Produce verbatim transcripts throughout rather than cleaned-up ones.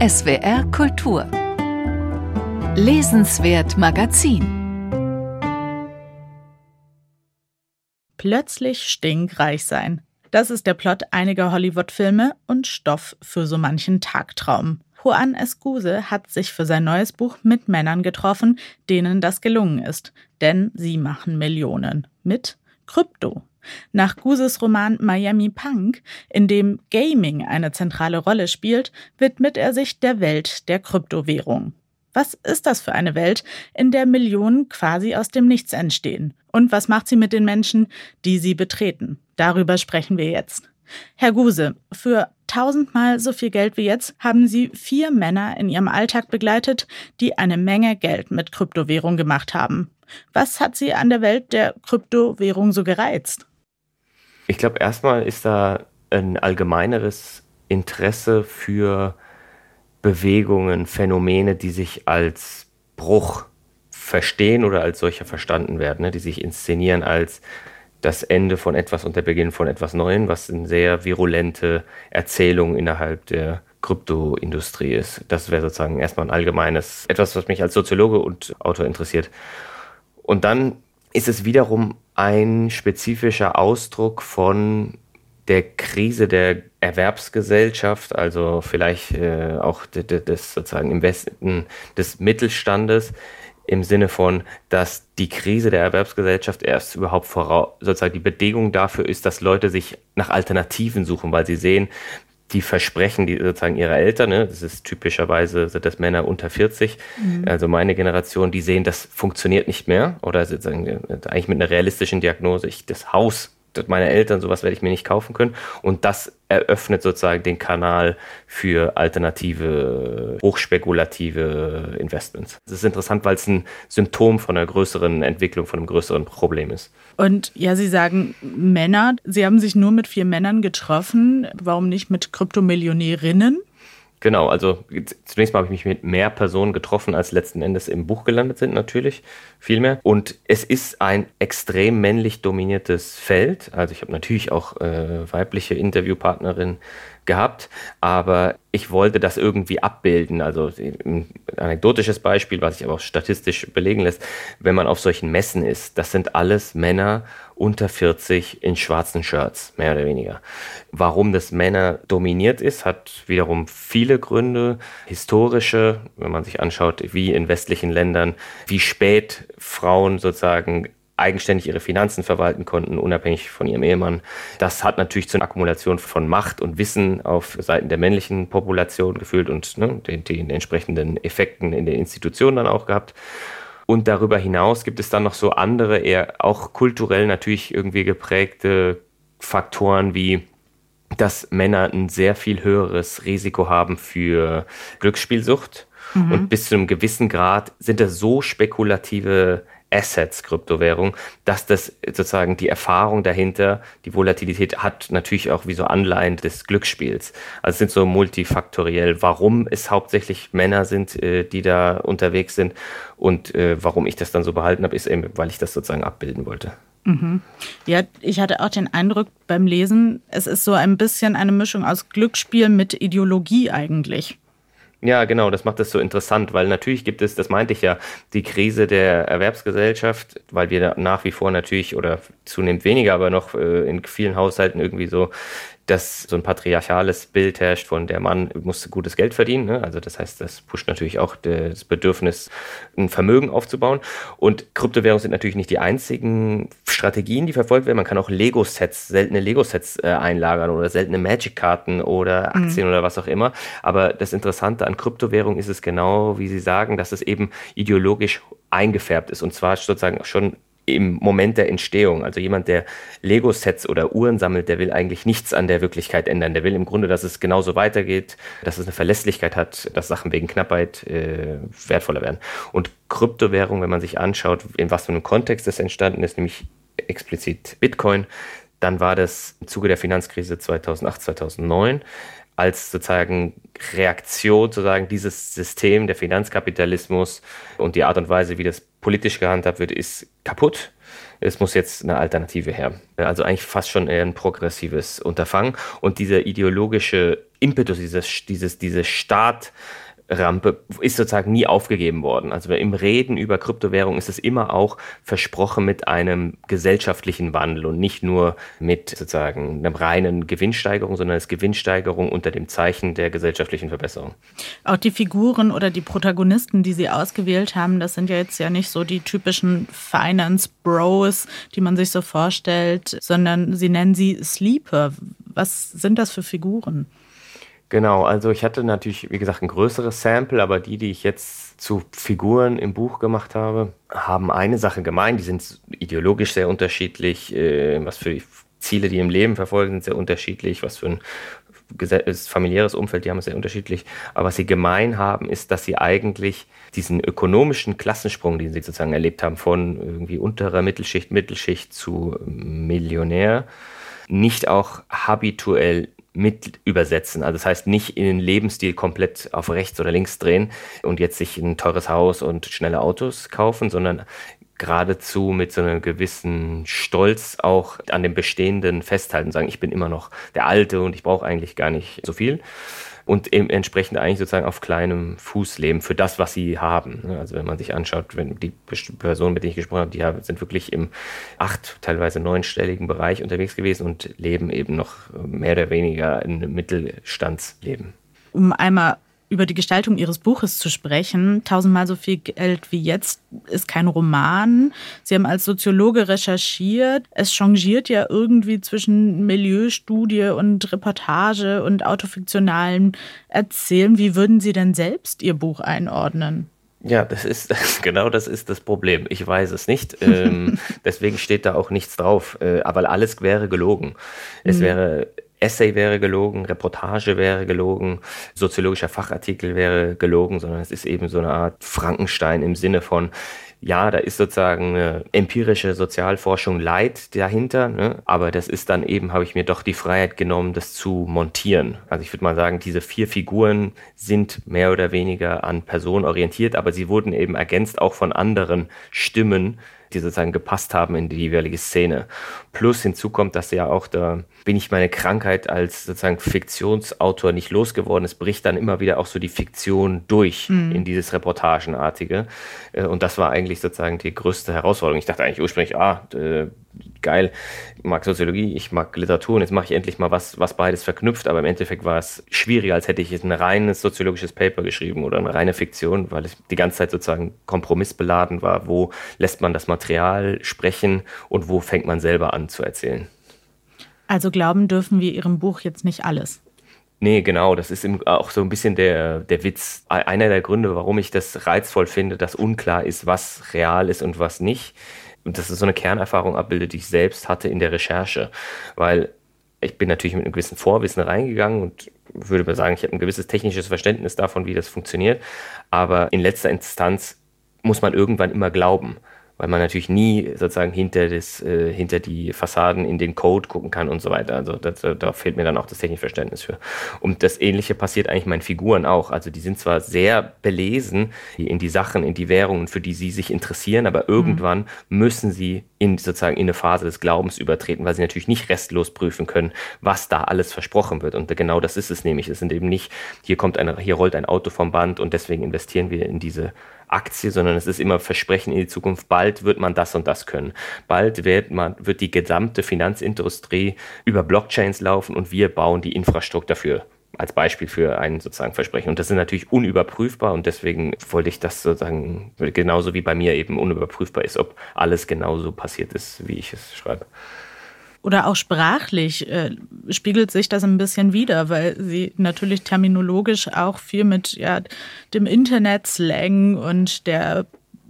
S W R Kultur. Lesenswert Magazin. Plötzlich stinkreich sein. Das ist der Plot einiger Hollywood-Filme und Stoff für so manchen Tagtraum. Juan Escuse hat sich für sein neues Buch mit Männern getroffen, denen das gelungen ist. Denn sie machen Millionen. Mit Krypto. Nach Guses Roman Miami Punk, in dem Gaming eine zentrale Rolle spielt, widmet er sich der Welt der Kryptowährung. Was ist das für eine Welt, in der Millionen quasi aus dem Nichts entstehen? Und was macht sie mit den Menschen, die sie betreten? Darüber sprechen wir jetzt. Herr Guse, für tausendmal so viel Geld wie jetzt haben Sie vier Männer in Ihrem Alltag begleitet, die eine Menge Geld mit Kryptowährung gemacht haben. Was hat Sie an der Welt der Kryptowährung so gereizt? Ich glaube, erstmal ist da ein allgemeineres Interesse für Bewegungen, Phänomene, die sich als Bruch verstehen oder als solcher verstanden werden, ne? Die sich inszenieren als das Ende von etwas und der Beginn von etwas Neuem, was eine sehr virulente Erzählung innerhalb der Kryptoindustrie ist. Das wäre sozusagen erstmal ein allgemeines, etwas, was mich als Soziologe und Autor interessiert. Und dann ist es wiederum ein spezifischer Ausdruck von der Krise der Erwerbsgesellschaft, also vielleicht äh, auch des, des sozusagen im Westen des Mittelstandes, im Sinne von, dass die Krise der Erwerbsgesellschaft erst überhaupt voraus, sozusagen die Bedingung dafür ist, dass Leute sich nach Alternativen suchen, weil sie sehen, die Versprechen, die sozusagen ihre Eltern, ne, das ist typischerweise sind das Männer unter vierzig, mhm. also meine Generation, die sehen, das funktioniert nicht mehr oder sozusagen eigentlich mit einer realistischen Diagnose, ich, das Haus meiner Eltern, sowas werde ich mir nicht kaufen können. Und das eröffnet sozusagen den Kanal für alternative, hochspekulative Investments. Das ist interessant, weil es ein Symptom von einer größeren Entwicklung, von einem größeren Problem ist. Und ja, Sie sagen Männer, Sie haben sich nur mit vier Männern getroffen. Warum nicht mit Kryptomillionärinnen? Genau, also zunächst mal habe ich mich mit mehr Personen getroffen, als letzten Endes im Buch gelandet sind, natürlich, viel mehr. Und es ist ein extrem männlich dominiertes Feld. Also ich habe natürlich auch äh, weibliche Interviewpartnerinnen gehabt, aber ich wollte das irgendwie abbilden. Also ein anekdotisches Beispiel, was sich aber auch statistisch belegen lässt, wenn man auf solchen Messen ist, das sind alles Männer unter vierzig in schwarzen Shirts, mehr oder weniger. Warum das Männer dominiert ist, hat wiederum viele Gründe. Historische, wenn man sich anschaut, wie in westlichen Ländern, wie spät Frauen sozusagen eigenständig ihre Finanzen verwalten konnten, unabhängig von ihrem Ehemann. Das hat natürlich zu einer Akkumulation von Macht und Wissen auf Seiten der männlichen Population geführt und ne, den, den entsprechenden Effekten in den Institutionen dann auch gehabt. Und darüber hinaus gibt es dann noch so andere, eher auch kulturell natürlich irgendwie geprägte Faktoren wie, dass Männer ein sehr viel höheres Risiko haben für Glücksspielsucht. Mhm. Und bis zu einem gewissen Grad sind das so spekulative Assets, Kryptowährung, dass das sozusagen die Erfahrung dahinter, die Volatilität hat natürlich auch wie so Anleihen des Glücksspiels. Also es sind so multifaktoriell, warum es hauptsächlich Männer sind, die da unterwegs sind und warum ich das dann so behalten habe, ist eben, weil ich das sozusagen abbilden wollte. Mhm. Ja, ich hatte auch den Eindruck beim Lesen, es ist so ein bisschen eine Mischung aus Glücksspiel mit Ideologie eigentlich. Ja, genau, das macht es so interessant, weil natürlich gibt es, das meinte ich ja, die Krise der Erwerbsgesellschaft, weil wir nach wie vor natürlich oder zunehmend weniger, aber noch äh, in vielen Haushalten irgendwie so, dass so ein patriarchales Bild herrscht von der Mann muss gutes Geld verdienen. Ne? Also das heißt, das pusht natürlich auch das Bedürfnis, ein Vermögen aufzubauen. Und Kryptowährungen sind natürlich nicht die einzigen Strategien, die verfolgt werden. Man kann auch Lego-Sets, seltene Lego-Sets äh, einlagern oder seltene Magic-Karten oder Aktien mhm. oder was auch immer. Aber das Interessante an Kryptowährungen ist es genau, wie Sie sagen, dass es eben ideologisch eingefärbt ist. Und zwar sozusagen schon im Moment der Entstehung. Also jemand, der Lego-Sets oder Uhren sammelt, der will eigentlich nichts an der Wirklichkeit ändern. Der will im Grunde, dass es genauso weitergeht, dass es eine Verlässlichkeit hat, dass Sachen wegen Knappheit äh, wertvoller werden. Und Kryptowährung, wenn man sich anschaut, in was für einem Kontext das entstanden ist, nämlich explizit Bitcoin, dann war das im Zuge der Finanzkrise zweitausendacht, zweitausendneun als sozusagen Reaktion, sozusagen dieses System, der Finanzkapitalismus und die Art und Weise, wie das politisch gehandhabt wird, ist kaputt. es muss jetzt eine Alternative her. Also eigentlich fast schon eher ein progressives Unterfangen. Und dieser ideologische Impetus, dieses, dieses, diese Start- Rampe ist sozusagen nie aufgegeben worden. Also im Reden über Kryptowährung ist es immer auch versprochen mit einem gesellschaftlichen Wandel und nicht nur mit sozusagen einer reinen Gewinnsteigerung, sondern als Gewinnsteigerung unter dem Zeichen der gesellschaftlichen Verbesserung. Auch die Figuren oder die Protagonisten, die Sie ausgewählt haben, das sind ja jetzt ja nicht so die typischen Finance Bros, die man sich so vorstellt, sondern Sie nennen sie Sleeper. Was sind das für Figuren? Genau, also ich hatte natürlich, wie gesagt, ein größeres Sample, aber die, die ich jetzt zu Figuren im Buch gemacht habe, haben eine Sache gemein. Die sind ideologisch sehr unterschiedlich, äh, was für Ziele die im Leben verfolgen, sind sehr unterschiedlich, was für ein familiäres Umfeld, die haben es sehr unterschiedlich. Aber was sie gemein haben, ist, dass sie eigentlich diesen ökonomischen Klassensprung, den sie sozusagen erlebt haben, von irgendwie unterer Mittelschicht, Mittelschicht zu Millionär, nicht auch habituell mit übersetzen. Also das heißt, nicht in den Lebensstil komplett auf rechts oder links drehen und jetzt sich ein teures Haus und schnelle Autos kaufen, sondern geradezu mit so einem gewissen Stolz auch an dem Bestehenden festhalten, sagen, ich bin immer noch der Alte und ich brauche eigentlich gar nicht so viel. Und eben entsprechend eigentlich sozusagen auf kleinem Fuß leben für das, was sie haben. Also wenn man sich anschaut, wenn die Personen, mit denen ich gesprochen habe, die sind wirklich im acht-, teilweise neunstelligen Bereich unterwegs gewesen und leben eben noch mehr oder weniger in einem Mittelstandsleben. Um einmal über die Gestaltung Ihres Buches zu sprechen, tausendmal so viel Geld wie jetzt ist kein Roman. Sie haben als Soziologe recherchiert. Es changiert ja irgendwie zwischen Milieustudie und Reportage und autofiktionalem Erzählen. Wie würden Sie denn selbst Ihr Buch einordnen? Ja, das ist das, genau das ist das Problem. Ich weiß es nicht. Ähm, deswegen steht da auch nichts drauf. Äh, aber alles wäre gelogen. Es mhm. wäre Essay wäre gelogen, Reportage wäre gelogen, soziologischer Fachartikel wäre gelogen, sondern es ist eben so eine Art Frankenstein im Sinne von, ja, da ist sozusagen eine empirische Sozialforschung light dahinter, ne? Aber das ist dann eben, habe ich mir doch die Freiheit genommen, das zu montieren. Also ich würde mal sagen, diese vier Figuren sind mehr oder weniger an Personen orientiert, aber sie wurden eben ergänzt auch von anderen Stimmen, die sozusagen gepasst haben in die jeweilige Szene. Plus hinzu kommt, dass ja auch, da bin ich meine Krankheit als sozusagen Fiktionsautor nicht losgeworden. Es bricht dann immer wieder auch so die Fiktion durch mhm. in dieses Reportagenartige. Und das war eigentlich sozusagen die größte Herausforderung. Ich dachte eigentlich ursprünglich, ah, äh, geil, ich mag Soziologie, ich mag Literatur und jetzt mache ich endlich mal was, was beides verknüpft. Aber im Endeffekt war es schwieriger, als hätte ich jetzt ein reines soziologisches Paper geschrieben oder eine reine Fiktion, weil es die ganze Zeit sozusagen kompromissbeladen war. Wo lässt man das Material sprechen und wo fängt man selber an zu erzählen? Also glauben dürfen wir Ihrem Buch jetzt nicht alles? Nee, genau, das ist auch so ein bisschen der, der Witz. Einer der Gründe, warum ich das reizvoll finde, dass unklar ist, was real ist und was nicht. Und das ist so eine Kernerfahrung abbildet, die ich selbst hatte in der Recherche. Weil ich bin natürlich mit einem gewissen Vorwissen reingegangen und würde mal sagen, ich habe ein gewisses technisches Verständnis davon, wie das funktioniert. Aber in letzter Instanz muss man irgendwann immer glauben, weil man natürlich nie sozusagen hinter das, äh, hinter die Fassaden in den Code gucken kann und so weiter. Also das, da fehlt mir dann auch das technische Verständnis für. Und das Ähnliche passiert eigentlich meinen Figuren auch. Also die sind zwar sehr belesen in die Sachen, in die Währungen, für die sie sich interessieren, aber irgendwann mhm. müssen sie in sozusagen in eine Phase des Glaubens übertreten, weil sie natürlich nicht restlos prüfen können, was da alles versprochen wird. Und genau das ist es nämlich. Es sind eben nicht, hier kommt eine, hier rollt ein Auto vom Band und deswegen investieren wir in diese Aktie, sondern es ist immer Versprechen in die Zukunft, bald wird man das und das können. Bald wird man, wird die gesamte Finanzindustrie über Blockchains laufen und wir bauen die Infrastruktur dafür. Als Beispiel für ein sozusagen Versprechen. Und das ist natürlich unüberprüfbar und deswegen wollte ich das sozusagen genauso wie bei mir eben unüberprüfbar ist, ob alles genauso passiert ist, wie ich es schreibe. Oder auch sprachlich äh, spiegelt sich das ein bisschen wider, weil Sie natürlich terminologisch auch viel mit ja, dem Internet-Slang und der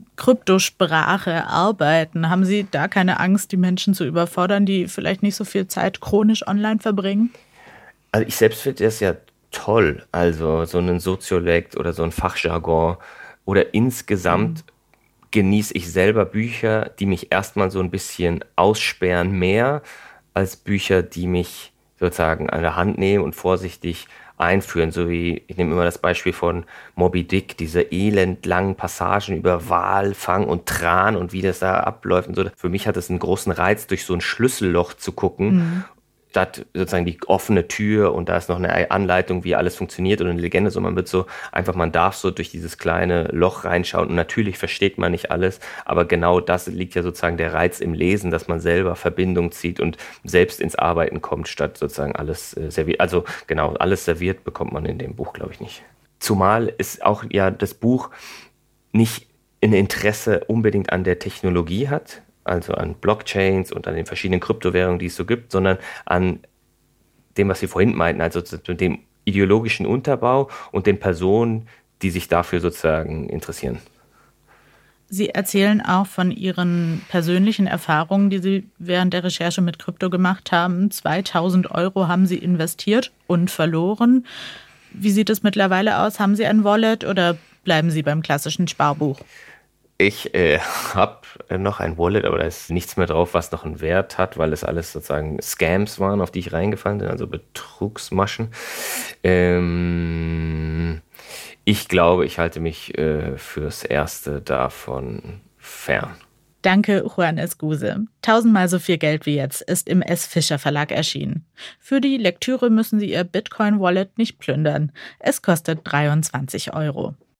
Kryptosprache arbeiten. Haben Sie da keine Angst, die Menschen zu überfordern, die vielleicht nicht so viel Zeit chronisch online verbringen? Also ich selbst finde das ja toll, also so einen Soziolekt oder so ein Fachjargon oder insgesamt mhm. genieße ich selber Bücher, die mich erstmal so ein bisschen aussperren, mehr als Bücher, die mich sozusagen an der Hand nehmen und vorsichtig einführen, so wie, ich nehme immer das Beispiel von Moby Dick, diese elendlangen Passagen über Walfang und Tran und wie das da abläuft und so. Für mich hat es einen großen Reiz, durch so ein Schlüsselloch zu gucken, mhm. statt sozusagen die offene Tür und da ist noch eine Anleitung, wie alles funktioniert und eine Legende, so man wird so einfach, man darf so durch dieses kleine Loch reinschauen und natürlich versteht man nicht alles, aber genau das liegt ja sozusagen der Reiz im Lesen, dass man selber Verbindung zieht und selbst ins Arbeiten kommt, statt sozusagen alles äh, serviert, also genau, alles serviert bekommt man in dem Buch, glaube ich, nicht. Zumal ist auch ja das Buch nicht ein Interesse unbedingt an der Technologie hat, also an Blockchains und an den verschiedenen Kryptowährungen, die es so gibt, sondern an dem, was Sie vorhin meinten, also dem ideologischen Unterbau und den Personen, die sich dafür sozusagen interessieren. Sie erzählen auch von Ihren persönlichen Erfahrungen, die Sie während der Recherche mit Krypto gemacht haben. zweitausend Euro haben Sie investiert und verloren. Wie sieht es mittlerweile aus? Haben Sie ein Wallet oder bleiben Sie beim klassischen Sparbuch? Ich äh, habe noch ein Wallet, aber da ist nichts mehr drauf, was noch einen Wert hat, weil es alles sozusagen Scams waren, auf die ich reingefallen bin, also Betrugsmaschen. Ähm, ich glaube, ich halte mich äh, fürs Erste davon fern. Danke, Juan Escuse. Tausendmal so viel Geld wie jetzt ist im S. Fischer Verlag erschienen. Für die Lektüre müssen Sie Ihr Bitcoin-Wallet nicht plündern. Es kostet dreiundzwanzig Euro.